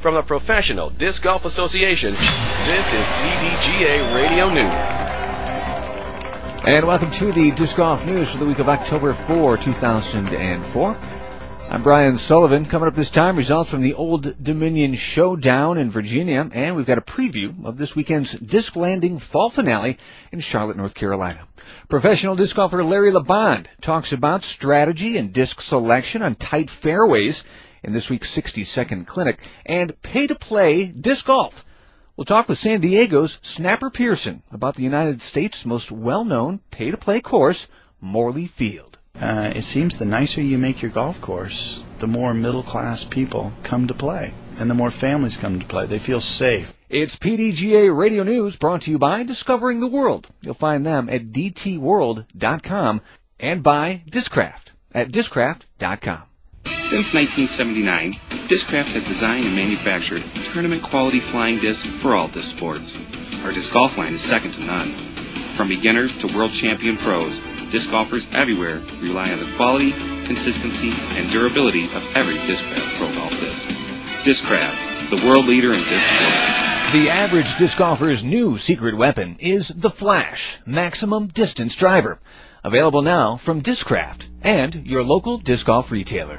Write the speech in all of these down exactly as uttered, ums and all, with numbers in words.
From the Professional Disc Golf Association, this is P D G A Radio News. And welcome to the Disc Golf News for the week of October fourth, two thousand four. I'm Brian Sullivan. Coming up this time, results from the Old Dominion Showdown in Virginia, and we've got a preview of this weekend's Disc Landing Fall Finale in Charlotte, North Carolina. Professional disc golfer Larry LeBond talks about strategy and disc selection on tight fairways in this week's sixty-second clinic, and pay-to-play disc golf. We'll talk with San Diego's Snapper Pearson about the United States' most well-known pay-to-play course, Morley Field. Uh, it seems the nicer you make your golf course, the more middle-class people come to play, and the more families come to play. They feel safe. It's P D G A Radio News, brought to you by Discovering the World. You'll find them at d t world dot com and by Discraft at discraft dot com. Since nineteen seventy-nine, Discraft has designed and manufactured tournament-quality flying discs for all disc sports. Our disc golf line is second to none. From beginners to world champion pros, disc golfers everywhere rely on the quality, consistency, and durability of every Discraft Pro Golf disc. Discraft, the world leader in disc sports. The average disc golfer's new secret weapon is the Flash Maximum Distance Driver. Available now from Discraft and your local disc golf retailer.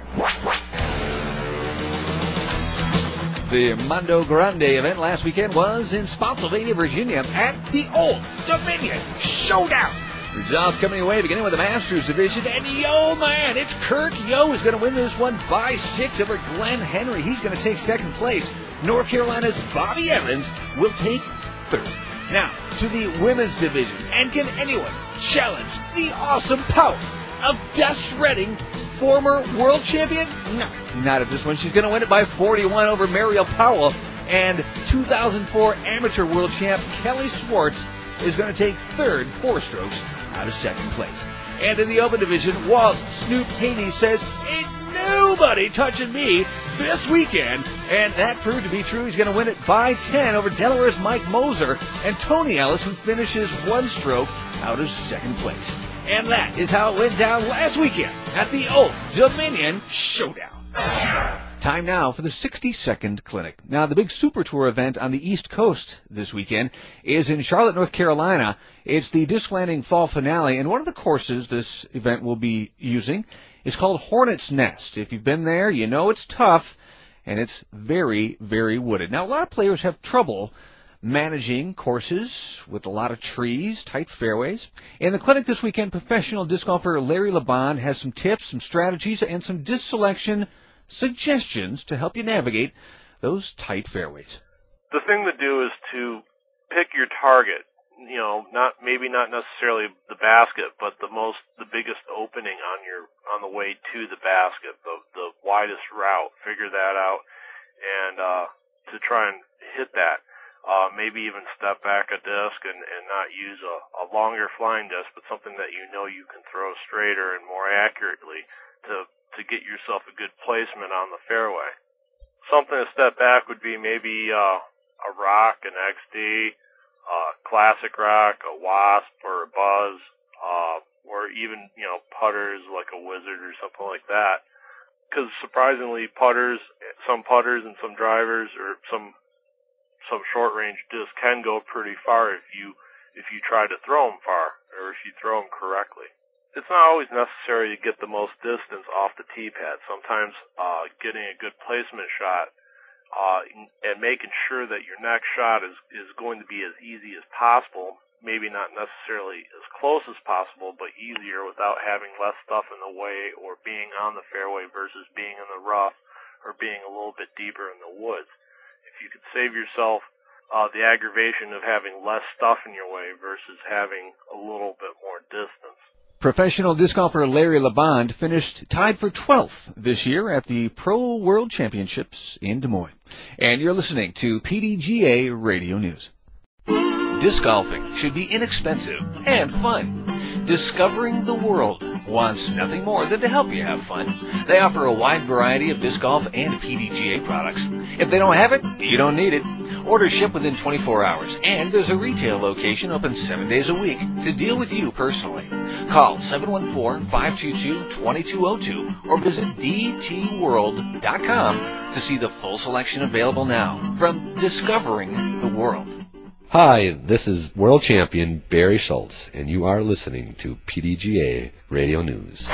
The Mondo Grande event last weekend was in Spotsylvania, Virginia at the Old Dominion Showdown. Results coming your way, beginning with the Masters division. And yo, man, it's Kirk Yo who's going to win this one by six over Glenn Henry. He's going to take second place. North Carolina's Bobby Evans will take third. Now, to the women's division. And can anyone challenge the awesome power of Des Redding, former world champion? No, not at this one. She's going to win it by forty-one over Mariel Powell. And two thousand four amateur world champ Kelly Swartz is going to take third, four strokes out of second place. And in the open division, Walt Snoop Haney says, ain't nobody touching me this weekend. And that proved to be true. He's going to win it by ten over Delaware's Mike Moser and Tony Ellis, who finishes one stroke out of second place. And that is how it went down last weekend at the Old Dominion Showdown. Time now for the sixty-second clinic. Now, the big Super Tour event on the East Coast this weekend is in Charlotte, North Carolina. It's the Disc Landing Fall Finale, and one of the courses this event will be using is called Hornet's Nest. If you've been there, you know it's tough, and it's very, very wooded. Now, a lot of players have trouble managing courses with a lot of trees, tight fairways. In the clinic this weekend, professional disc golfer Larry LeBond has some tips, some strategies, and some disc selection suggestions to help you navigate those tight fairways. The thing to do is to pick your target. You know, not maybe not necessarily the basket, but the most, the biggest opening on your on the way to the basket, the the widest route. Figure that out, and uh, to try and hit that. Uh, maybe even step back a disc and, and not use a, a longer flying disc, but something that you know you can throw straighter and more accurately to to get yourself a good placement on the fairway. Something to step back would be maybe uh, a rock, an X D, uh, classic rock, a Wasp or a Buzz, uh, or even, you know, putters like a Wizard or something like that. Because surprisingly, putters, some putters and some drivers or some some short-range discs can go pretty far if you if you try to throw them far or if you throw them correctly. It's not always necessary to get the most distance off the tee pad. Sometimes uh, getting a good placement shot uh, and making sure that your next shot is, is going to be as easy as possible, maybe not necessarily as close as possible, but easier without having less stuff in the way or being on the fairway versus being in the rough or being a little bit deeper in the woods. If you could save yourself uh, the aggravation of having less stuff in your way versus having a little bit more distance. Professional disc golfer Larry LeBond finished tied for twelfth this year at the Pro World Championships in Des Moines. And you're listening to P D G A Radio News. Disc golfing should be inexpensive and fun. Discovering the World wants nothing more than to help you have fun. They offer a wide variety of disc golf and P D G A products. If they don't have it, you don't need it. Orders ship within twenty-four hours, and there's a retail location open seven days a week to deal with you personally. Call seven one four, five two two, two two zero two or visit d t world dot com to see the full selection available now from Discovering the World. Hi, this is World Champion Barry Schultz, and you are listening to P D G A Radio News.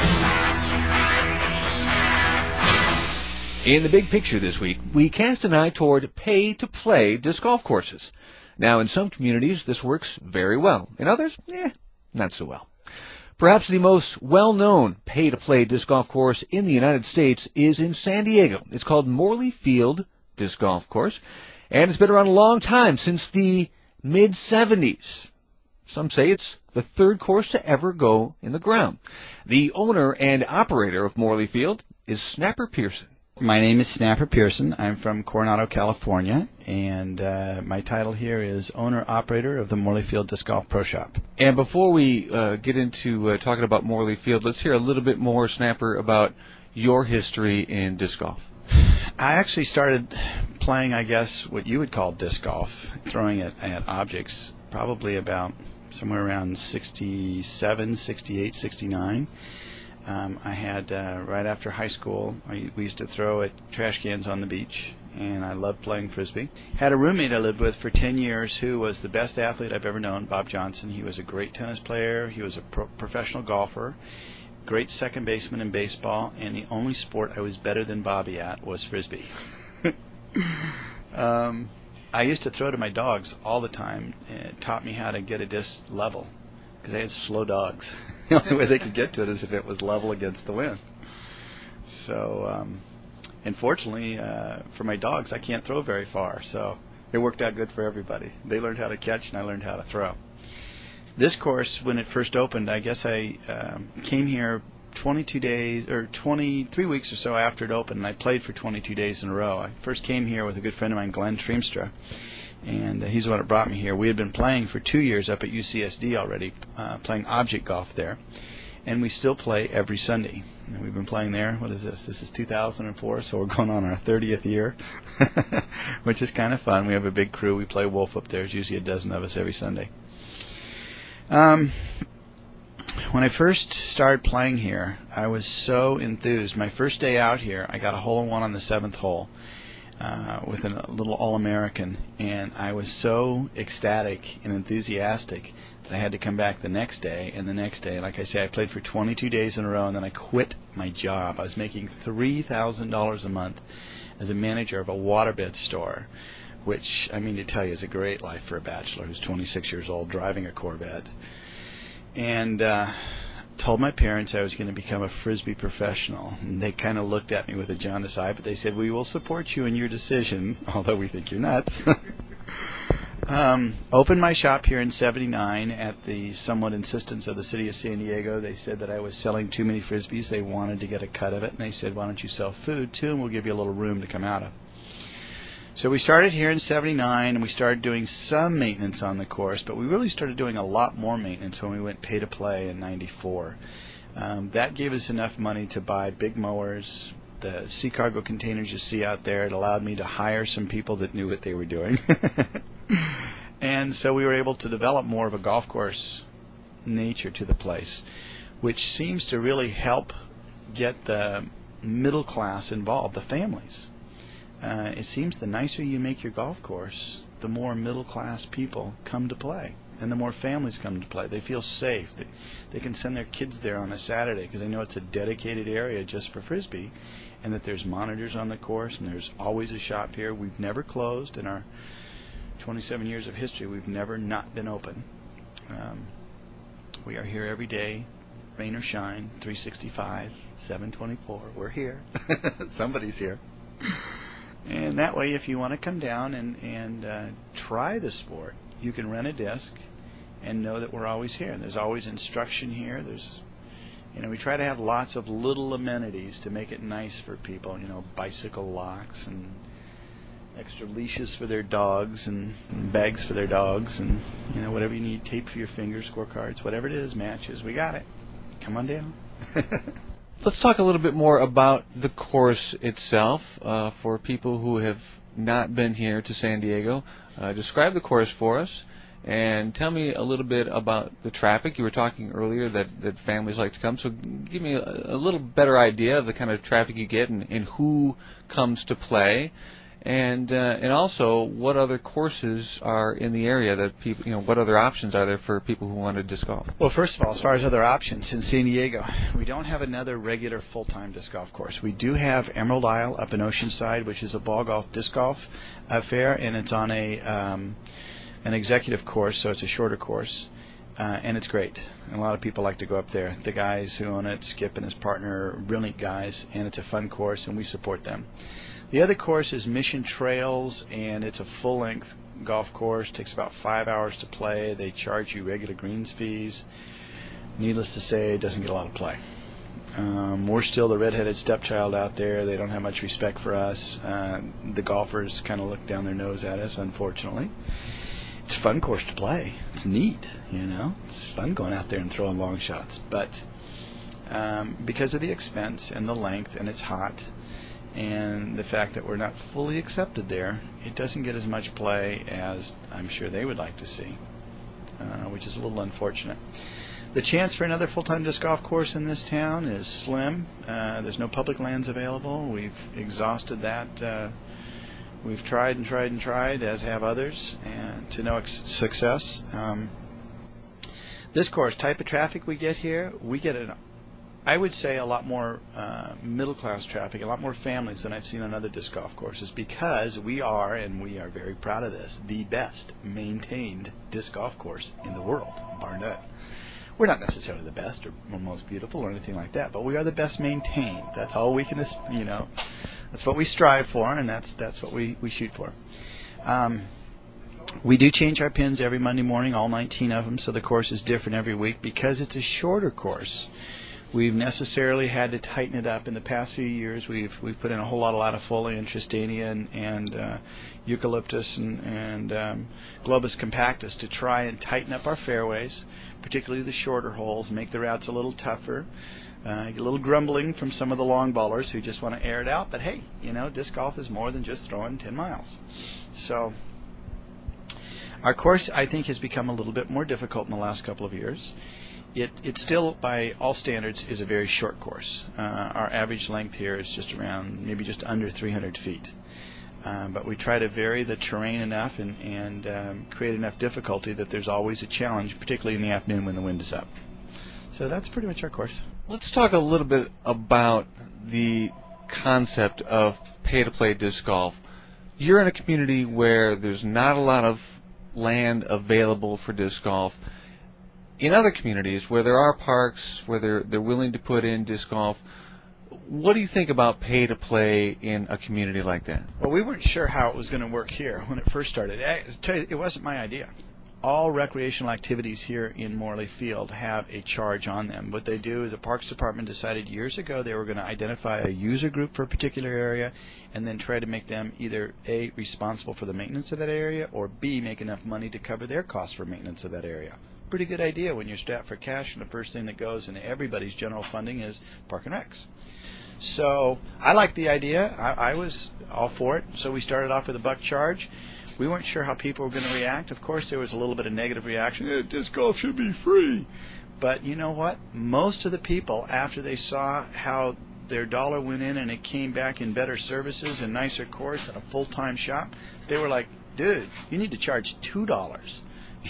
In the big picture this week, we cast an eye toward pay-to-play disc golf courses. Now, in some communities, this works very well. In others, eh, not so well. Perhaps the most well-known pay-to-play disc golf course in the United States is in San Diego. It's called Morley Field Disc Golf Course, and it's been around a long time, since the mid seventies. Some say it's the third course to ever go in the ground. The owner and operator of Morley Field is Snapper Pearson. My name is Snapper Pearson. I'm from Coronado, California, and uh, my title here is owner-operator of the Morley Field Disc Golf Pro Shop. And before we uh, get into uh, talking about Morley Field, let's hear a little bit more, Snapper, about your history in disc golf. I actually started playing, I guess, what you would call disc golf, throwing it at objects, probably about somewhere around sixty-seven, sixty-eight, sixty-nine. Um, I had, uh, right after high school, I, we used to throw at trash cans on the beach, and I loved playing Frisbee. Had a roommate I lived with for ten years who was the best athlete I've ever known, Bob Johnson. He was a great tennis player. He was a pro- professional golfer, great second baseman in baseball, and the only sport I was better than Bobby at was Frisbee. um, I used to throw to my dogs all the time, and it taught me how to get a disc level, because I had slow dogs. The only way they could get to it is if it was level against the wind. So, um, unfortunately, uh, for my dogs, I can't throw very far. So it worked out good for everybody. They learned how to catch, and I learned how to throw. This course, when it first opened, I guess I um, came here twenty-two days or twenty-three weeks or so after it opened, and I played for twenty-two days in a row. I first came here with a good friend of mine, Glenn Treemstra. And uh, he's the one that brought me here. We had been playing for two years up at U C S D already, uh, playing object golf there. And we still play every Sunday. And we've been playing there, what is this? This is two thousand four, so we're going on our thirtieth year, which is kind of fun. We have a big crew. We play Wolf up there. There's usually a dozen of us every Sunday. Um, when I first started playing here, I was so enthused. My first day out here, I got a hole-in-one on the seventh hole. Uh, with a little All-American, and I was so ecstatic and enthusiastic that I had to come back the next day, and the next day, like I say, I played for twenty-two days in a row, and then I quit my job. I was making three thousand dollars a month as a manager of a waterbed store, which, I mean to tell you, is a great life for a bachelor who's twenty-six years old driving a Corvette. And uh, told my parents I was going to become a Frisbee professional, and they kind of looked at me with a jaundiced eye, but they said, we will support you in your decision, although we think you're nuts. um, opened my shop here in seventy-nine at the somewhat insistence of the city of San Diego. They said that I was selling too many Frisbees. They wanted to get a cut of it, and they said, why don't you sell food too, and we'll give you a little room to come out of. So we started here in seventy-nine, and we started doing some maintenance on the course, but we really started doing a lot more maintenance when we went pay-to-play in ninety-four. Um, that gave us enough money to buy big mowers, the sea cargo containers you see out there. It allowed me to hire some people that knew what they were doing. And so we were able to develop more of a golf course nature to the place, which seems to really help get the middle class involved, the families. Uh, it seems the nicer you make your golf course, the more middle-class people come to play, and the more families come to play. They feel safe. They, they can send their kids there on a Saturday because they know it's a dedicated area just for Frisbee, and that there's monitors on the course, and there's always a shop here. We've never closed. In our twenty-seven years of history, we've never not been open. Um, we are here every day, rain or shine, three sixty-five, seven twenty-four. We're here. Somebody's here. And that way, if you want to come down and, and uh, try the sport, you can rent a disc and know that we're always here. And there's always instruction here. There's, you know, we try to have lots of little amenities to make it nice for people. You know, bicycle locks and extra leashes for their dogs and, and bags for their dogs and, you know, whatever you need, tape for your fingers, scorecards, whatever it is, matches. We got it. Come on down. Let's talk a little bit more about the course itself uh, for people who have not been here to San Diego. Uh, describe the course for us And tell me a little bit about the traffic. You were talking earlier that, that families like to come, so give me a, a little better idea of the kind of traffic you get and, and who comes to play. And uh, and also, what other courses are in the area that people, you know, what other options are there for people who want to disc golf? Well, first of all, as far as other options, in San Diego, we don't have another regular full-time disc golf course. We do have Emerald Isle up in Oceanside, which is a ball golf disc golf affair, and it's on a um, an executive course, so it's a shorter course, uh, and it's great. And a lot of people like to go up there. The guys who own it, Skip and his partner, are brilliant guys, and it's a fun course, and we support them. The other course is Mission Trails, and it's a full-length golf course. It takes about five hours to play. They charge you regular greens fees. Needless to say, it doesn't get a lot of play. Um, we're still the redheaded stepchild out there. They don't have much respect for us. Uh, the golfers kind of look down their nose at us, unfortunately. It's a fun course to play. It's neat, you know. It's fun going out there and throwing long shots. But um, because of the expense and the length, and it's hot, and the fact that we're not fully accepted there, it doesn't get as much play as I'm sure they would like to see, uh, which is a little unfortunate. The chance for another full-time disc golf course in this town is slim. Uh, there's no public lands available. We've exhausted that. Uh, we've tried and tried and tried, as have others, and to no ex- success. Um, this course, type of traffic we get here, we get an I would say a lot more uh, middle-class traffic, a lot more families than I've seen on other disc golf courses, because we are, and we are very proud of this, the best maintained disc golf course in the world, bar none. We're not necessarily the best or most beautiful or anything like that, but we are the best maintained. That's all we can, you know, that's what we strive for, and that's that's what we, we shoot for. Um, we do change our pins every Monday morning, all nineteen of them, so the course is different every week because it's a shorter course. We've necessarily had to tighten it up in the past few years. We've we've put in a whole lot, a lot of foliar and tristania and, and uh, eucalyptus and, and um, globus compactus to try and tighten up our fairways, particularly the shorter holes, make the routes a little tougher. Uh, get a little grumbling from some of the long ballers who just want to air it out. But hey, you know, disc golf is more than just throwing ten miles. So our course, I think, has become a little bit more difficult in the last couple of years. It, it still, by all standards, is a very short course. Uh, our average length here is just around, maybe just under three hundred feet. Um, but we try to vary the terrain enough and, and um, create enough difficulty that there's always a challenge, particularly in the afternoon when the wind is up. So that's pretty much our course. Let's talk a little bit about the concept of pay-to-play disc golf. You're in a community where there's not a lot of land available for disc golf. In other communities where there are parks, where they're they're willing to put in disc golf, what do you think about pay to play in a community like that? Well, we weren't sure how it was going to work here when it first started. I, tell you, it wasn't my idea. All recreational activities here in Morley Field have a charge on them. What they do is the Parks Department decided years ago they were going to identify a user group for a particular area and then try to make them either A, responsible for the maintenance of that area, or B, make enough money to cover their costs for maintenance of that area. Pretty good idea when you're strapped for cash and the first thing that goes into everybody's general funding is Park and Recs. So I like the idea. I, I was all for it. So we started off with a buck charge. We weren't sure how people were going to react. Of course, there was a little bit of negative reaction. Eh, disc golf should be free. But you know what? Most of the people, after they saw how their dollar went in and it came back in better services and nicer course and a full-time shop, they were like, dude, you need to charge two dollars.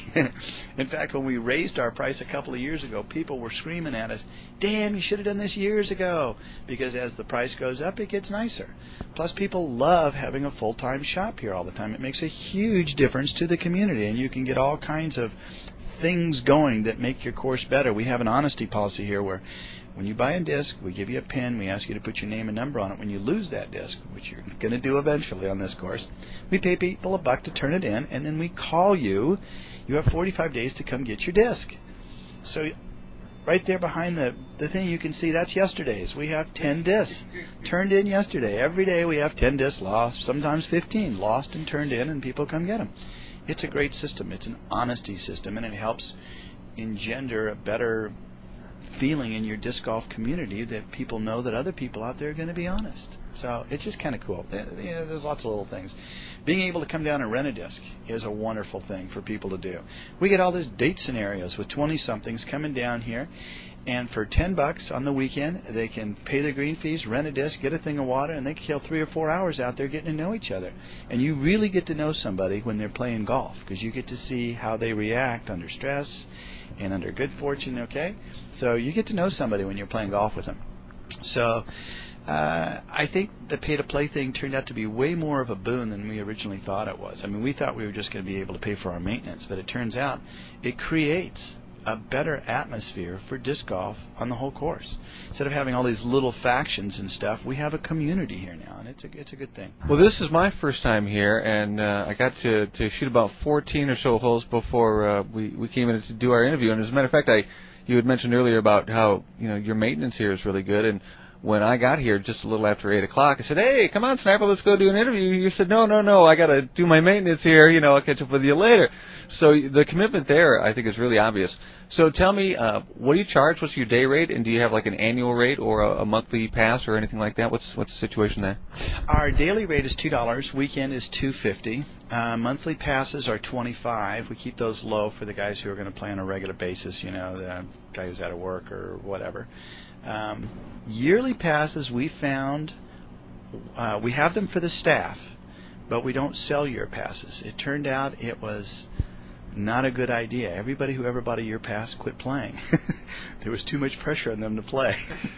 In fact, when we raised our price a couple of years ago, people were screaming at us, damn, you should have done this years ago, because as the price goes up, it gets nicer. Plus, people love having a full-time shop here all the time. It makes a huge difference to the community, and you can get all kinds of things going that make your course better. We have an honesty policy here where when you buy a disc, we give you a pin. We ask you to put your name and number on it. When you lose that disc, which you're going to do eventually on this course, we pay people a buck to turn it in, and then we call you. You have forty-five days to come get your disc. So right there behind the, the thing, you can see that's yesterday's. We have ten discs turned in yesterday. Every day we have ten discs lost, sometimes fifteen lost and turned in, and people come get them. It's a great system. It's an honesty system, and it helps engender a better feeling in your disc golf community that people know that other people out there are going to be honest. So it's just kind of cool. You know, there's lots of little things. Being able to come down and rent a disc is a wonderful thing for people to do. We get all these date scenarios with twenty-somethings coming down here, and for ten bucks on the weekend, they can pay their green fees, rent a disc, get a thing of water, and they can kill three or four hours out there getting to know each other. And you really get to know somebody when they're playing golf, because you get to see how they react under stress and under good fortune, okay? So you get to know somebody when you're playing golf with them. So uh, I think the pay-to-play thing turned out to be way more of a boon than we originally thought it was. I mean, we thought we were just going to be able to pay for our maintenance, but it turns out it creates a better atmosphere for disc golf on the whole course. Instead of having all these little factions and stuff, we have a community here now, and it's a it's a good thing. Well, this is my first time here, and uh, I got to, to shoot about fourteen or so holes before uh, we we came in to do our interview. And as a matter of fact, I you had mentioned earlier about how you know your maintenance here is really good, and when I got here just a little after eight o'clock, I said, "Hey, come on, Sniper, let's go do an interview." You said, "No, no, no, I got to do my maintenance here. You know, I'll catch up with you later." So the commitment there, I think, is really obvious. So tell me, uh, what do you charge? What's your day rate? And do you have like an annual rate or a, a monthly pass or anything like that? What's what's the situation there? Our daily rate is two dollars. Weekend is two fifty. Uh, monthly passes are twenty-five. We keep those low for the guys who are going to play on a regular basis. You know, the guy who's out of work or whatever. Um, yearly passes, we found, uh, we have them for the staff, but we don't sell year passes. It turned out it was not a good idea. Everybody who ever bought a year pass quit playing. There was too much pressure on them to play.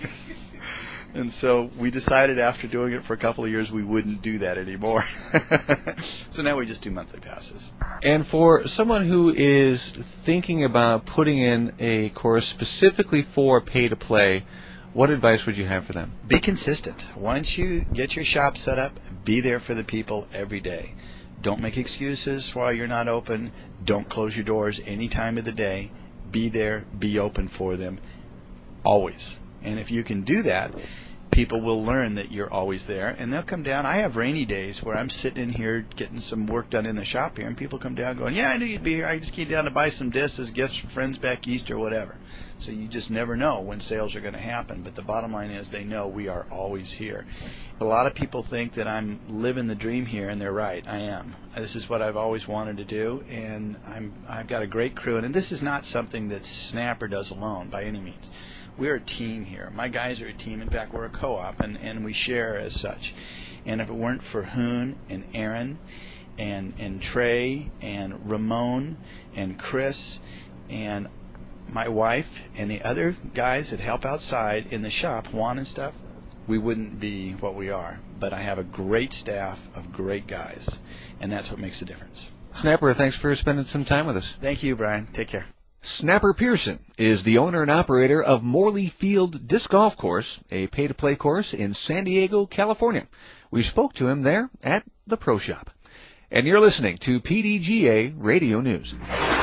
And so we decided after doing it for a couple of years we wouldn't do that anymore. So now we just do monthly passes. And for someone who is thinking about putting in a course specifically for pay-to-play, what advice would you have for them? Be consistent. Once you get your shop set up, be there for the people every day. Don't make excuses while you're not open. Don't close your doors any time of the day. Be there. Be open for them. Always. And if you can do that, people will learn that you're always there, and they'll come down. I have rainy days where I'm sitting in here getting some work done in the shop here, and people come down going, "Yeah, I knew you'd be here. I just came down to buy some discs as gifts for friends back east or whatever." So you just never know when sales are going to happen. But the bottom line is they know we are always here. A lot of people think that I'm living the dream here, and they're right. I am. This is what I've always wanted to do, and I'm, I've got a great crew. And this is not something that Snapper does alone by any means. We're a team here. My guys are a team. In fact, we're a co-op, and, and we share as such. And if it weren't for Hoon and Aaron and and Trey and Ramon and Chris and my wife and the other guys that help outside in the shop, Juan and stuff, we wouldn't be what we are. But I have a great staff of great guys, and that's what makes a difference. Snapper, thanks for spending some time with us. Thank you, Brian. Take care. Snapper Pearson is the owner and operator of Morley Field Disc Golf Course, a pay-to-play course in San Diego, California. We spoke to him there at the Pro Shop. And you're listening to P D G A Radio News.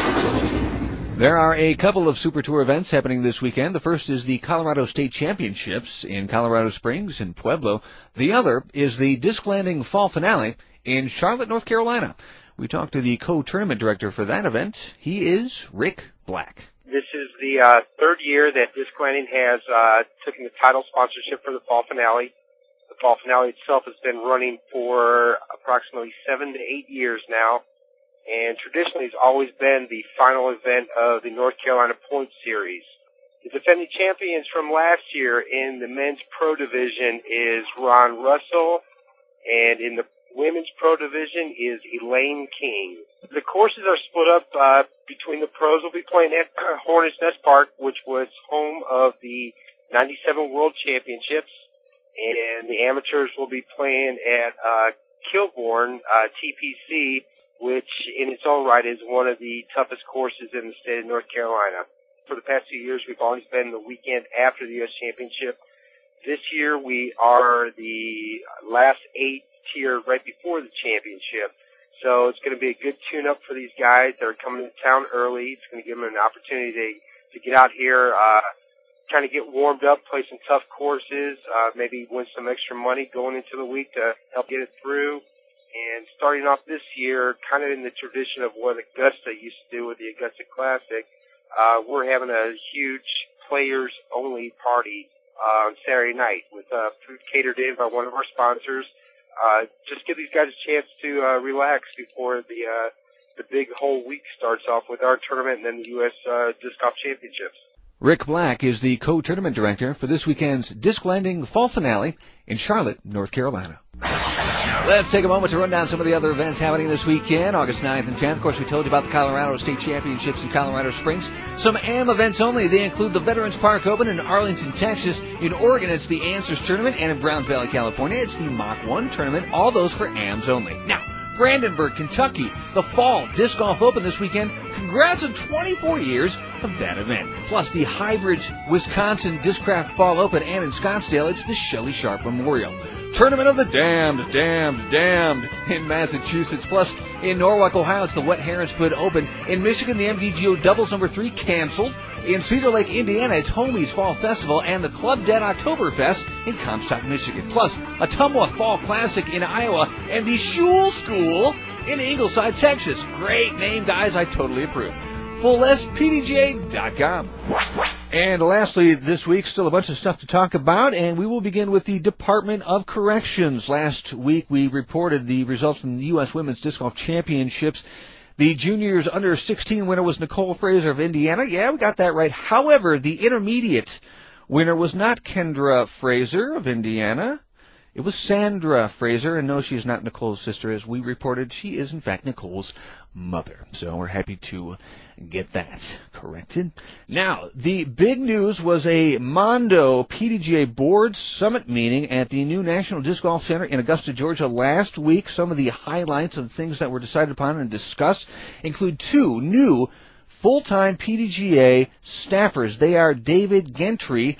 There are a couple of Super Tour events happening this weekend. The first is the Colorado State Championships in Colorado Springs and Pueblo. The other is the Disc Landing Fall Finale in Charlotte, North Carolina. We talked to the co-tournament director for that event. He is Rick Black. This is the uh, third year that Disc Landing has uh, taken the title sponsorship for the Fall Finale. The Fall Finale itself has been running for approximately seven to eight years now, and traditionally has always been the final event of the North Carolina Points Series. The defending champions from last year in the men's pro division is Ron Russell, and in the women's pro division is Elaine King. The courses are split up uh, between the pros will be playing at Hornets Nest Park, which was home of the ninety-seven World Championships, and the amateurs will be playing at uh, Kilbourne uh, T P C, which in its own right is one of the toughest courses in the state of North Carolina. For the past few years, we've always been the weekend after the U S Championship. This year, we are the last eight tier right before the championship. So it's going to be a good tune-up for these guys that are coming to town early. It's going to give them an opportunity to, to get out here, uh, kind of get warmed up, play some tough courses, uh, maybe win some extra money going into the week to help get it through. And starting off this year, kind of in the tradition of what Augusta used to do with the Augusta Classic, uh, we're having a huge players-only party uh, on Saturday night with uh, food catered in by one of our sponsors. Uh, just give these guys a chance to uh, relax before the uh, the big whole week starts off with our tournament and then the U S Uh, Disc Golf Championships. Rick Black is the co-tournament director for this weekend's Disc Landing Fall Finale in Charlotte, North Carolina. Let's take a moment to run down some of the other events happening this weekend, August ninth and tenth. Of course, we told you about the Colorado State Championships in Colorado Springs. Some A M events only. They include the Veterans Park Open in Arlington, Texas. In Oregon, it's the Answers Tournament. And in Browns Valley, California, it's the Mach one Tournament. All those for A Ms only. Now, Brandenburg, Kentucky, the Fall Disc Golf Open this weekend. Congrats on twenty-four years of that event. Plus, the Highbridge, Wisconsin Discraft Fall Open, and in Scottsdale, it's the Shelley Sharp Memorial. Tournament of the Damned, Damned, Damned in Massachusetts. Plus, in Norwalk, Ohio, it's the Wet Heronswood Open. In Michigan, the M D G O Doubles number three canceled. In Cedar Lake, Indiana, it's Homies Fall Festival and the Club Dead Oktoberfest in Comstock, Michigan. Plus, Ottumwa Fall Classic in Iowa and the Shul School in Ingleside, Texas. Great name, guys. I totally approve. full list, P D G A dot com. And lastly, this week, still a bunch of stuff to talk about, and we will begin with the Department of Corrections. Last week, we reported the results from the U S Women's Disc Golf Championships. The juniors under sixteen winner was Nicole Fraser of Indiana. Yeah, we got that right. However, the intermediate winner was not Kendra Fraser of Indiana. It was Sandra Fraser, and no, she's not Nicole's sister, as we reported. She is, in fact, Nicole's mother. So we're happy to get that corrected. Now, the big news was a Mondo P D G A Board Summit meeting at the new National Disc Golf Center in Augusta, Georgia last week. Some of the highlights of things that were decided upon and discussed include two new full-time P D G A staffers. They are David Gentry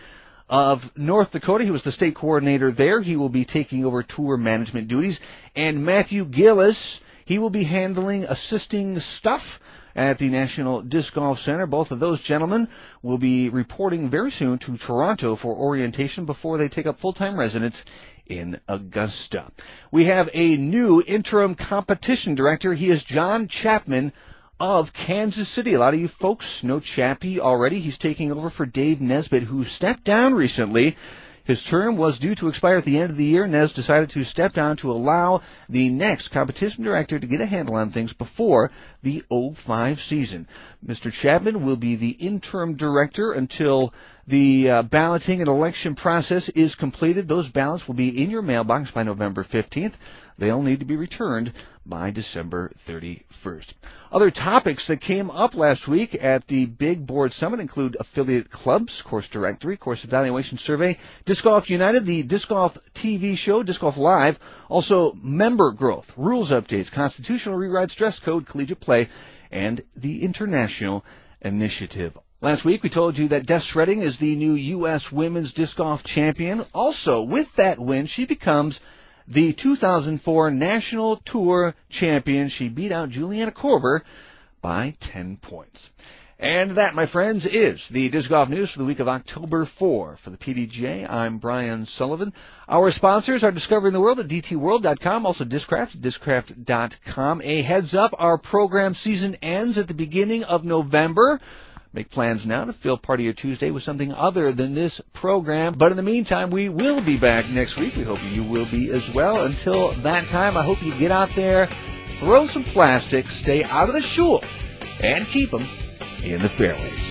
of North Dakota. He was the state coordinator there. He will be taking over tour management duties. And Matthew Gillis, he will be handling assisting stuff at the National Disc Golf Center. Both of those gentlemen will be reporting very soon to Toronto for orientation before they take up full-time residence in Augusta. We have a new interim competition director. He is John Chapman of Kansas City. A lot of you folks know Chappie already. He's taking over for Dave Nesbitt, who stepped down recently. His term was due to expire at the end of the year. Nes decided to step down to allow the next competition director to get a handle on things before the oh five season. Mister Chapman will be the interim director until the uh, balloting and election process is completed. Those ballots will be in your mailbox by November fifteenth. They'll need to be returned by December thirty-first. Other topics that came up last week at the Big Board Summit include affiliate clubs, course directory, course evaluation survey, Disc Golf United, the Disc Golf T V show, Disc Golf Live, also member growth, rules updates, constitutional rewrites, dress code, collegiate play, and the international initiative. Last week, we told you that Des Shredding is the new U S Women's Disc Golf Champion. Also, with that win, she becomes the two thousand four National Tour Champion. She beat out Juliana Korver by ten points. And that, my friends, is the Disc Golf News for the week of October fourth. For the P D G A, I'm Brian Sullivan. Our sponsors are Discovering the World at D T world dot com, also Discraft at Discraft dot com. A heads up, our program season ends at the beginning of November. Make plans now to fill part of your Tuesday with something other than this program. But in the meantime, we will be back next week. We hope you will be as well. Until that time, I hope you get out there, throw some plastic, stay out of the shul, and keep them in the fairways.